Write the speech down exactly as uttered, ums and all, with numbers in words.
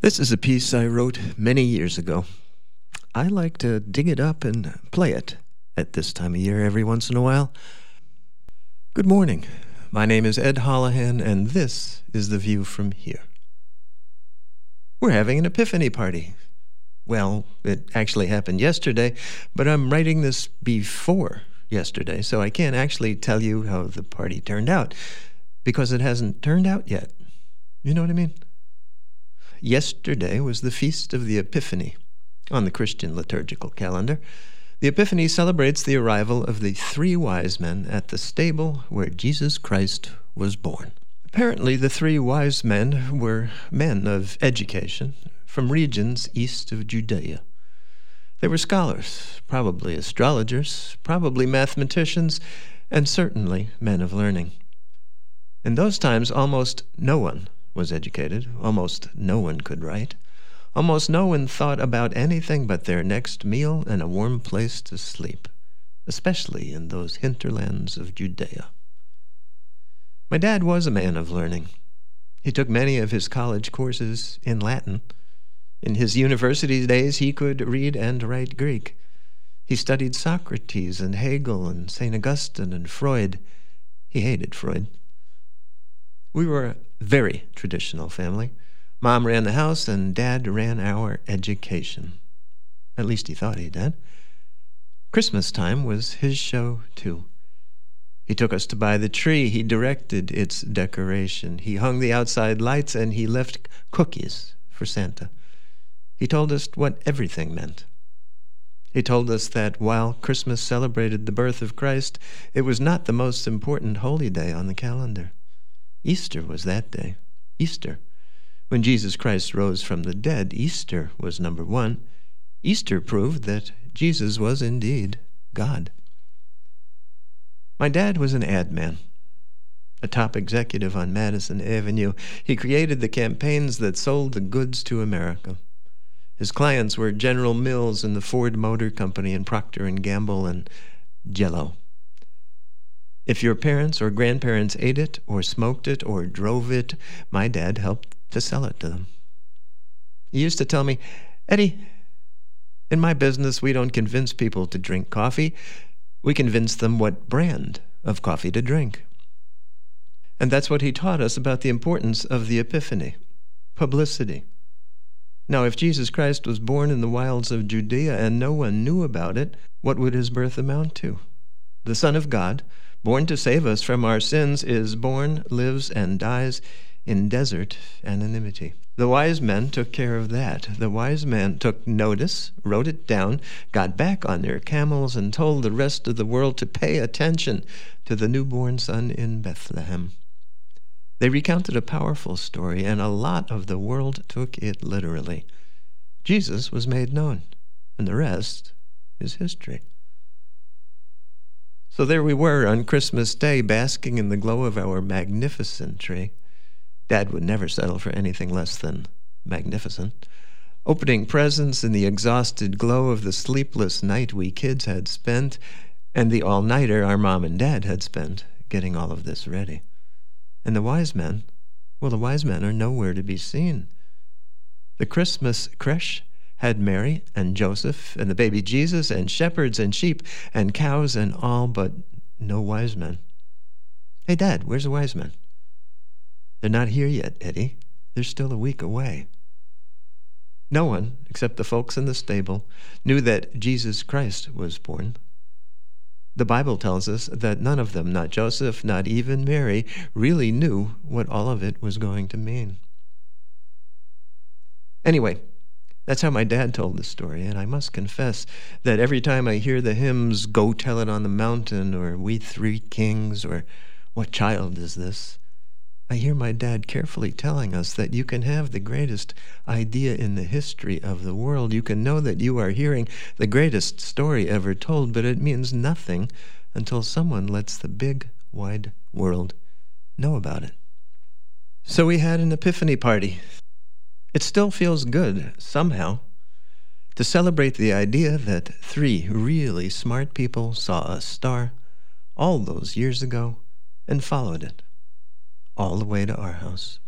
This is a piece I wrote many years ago. I like to dig it up and play it at this time of year every once in a while. Good morning. My name is Ed Holohan, and this is The View from Here. We're having an Epiphany party. Well, it actually happened yesterday, but I'm writing this before yesterday, so I can't actually tell you how the party turned out, because it hasn't turned out yet. You know what I mean? Yesterday was the Feast of the Epiphany on the Christian liturgical calendar. The Epiphany celebrates the arrival of the three wise men at the stable where Jesus Christ was born. Apparently, the three wise men were men of education from regions east of Judea. They were scholars, probably astrologers, probably mathematicians, and certainly men of learning. In those times, almost no one was educated. Almost no one could write. Almost no one thought about anything but their next meal and a warm place to sleep, especially in those hinterlands of Judea. My dad was a man of learning. He took many of his college courses in Latin. In his university days, he could read and write Greek. He studied Socrates and Hegel and Saint Augustine and Freud. He hated Freud. We were a very traditional family. Mom ran the house, and Dad ran our education. At least he thought he did. Christmas time was his show, too. He took us to buy the tree. He directed its decoration. He hung the outside lights, and he left cookies for Santa. He told us what everything meant. He told us that while Christmas celebrated the birth of Christ, it was not the most important holy day on the calendar. Easter was that day. Easter. When Jesus Christ rose from the dead, Easter was number one. Easter proved that Jesus was indeed God. My dad was an ad man, a top executive on Madison Avenue. He created the campaigns that sold the goods to America. His clients were General Mills and the Ford Motor Company and Procter and Gamble and Jell-O. If your parents or grandparents ate it or smoked it or drove it, my dad helped to sell it to them. He used to tell me, "Eddie, in my business, we don't convince people to drink coffee. We convince them what brand of coffee to drink." And that's what he taught us about the importance of the Epiphany, publicity. Now, if Jesus Christ was born in the wilds of Judea and no one knew about it, what would his birth amount to? The Son of God, born to save us from our sins, is born, lives, and dies in desert anonymity. The wise men took care of that. The wise men took notice, wrote it down, got back on their camels, and told the rest of the world to pay attention to the newborn son in Bethlehem. They recounted a powerful story, and a lot of the world took it literally. Jesus was made known, and the rest is history. So there we were on Christmas Day, basking in the glow of our magnificent tree. Dad would never settle for anything less than magnificent. Opening presents in the exhausted glow of the sleepless night we kids had spent, and the all-nighter our mom and dad had spent getting all of this ready. And the wise men, well, the wise men are nowhere to be seen. The Christmas creche had Mary and Joseph and the baby Jesus and shepherds and sheep and cows and all, but no wise men. Hey, Dad, where's the wise men? They're not here yet, Eddie. They're still a week away. No one, except the folks in the stable, knew that Jesus Christ was born. The Bible tells us that none of them, not Joseph, not even Mary, really knew what all of it was going to mean. Anyway, that's how my dad told the story, and I must confess that every time I hear the hymns, "Go Tell It on the Mountain," or "We Three Kings," or "What Child Is This?" I hear my dad carefully telling us that you can have the greatest idea in the history of the world. You can know that you are hearing the greatest story ever told, but it means nothing until someone lets the big, wide world know about it. So we had an Epiphany party. It still feels good, somehow, to celebrate the idea that three really smart people saw a star all those years ago and followed it all the way to our house.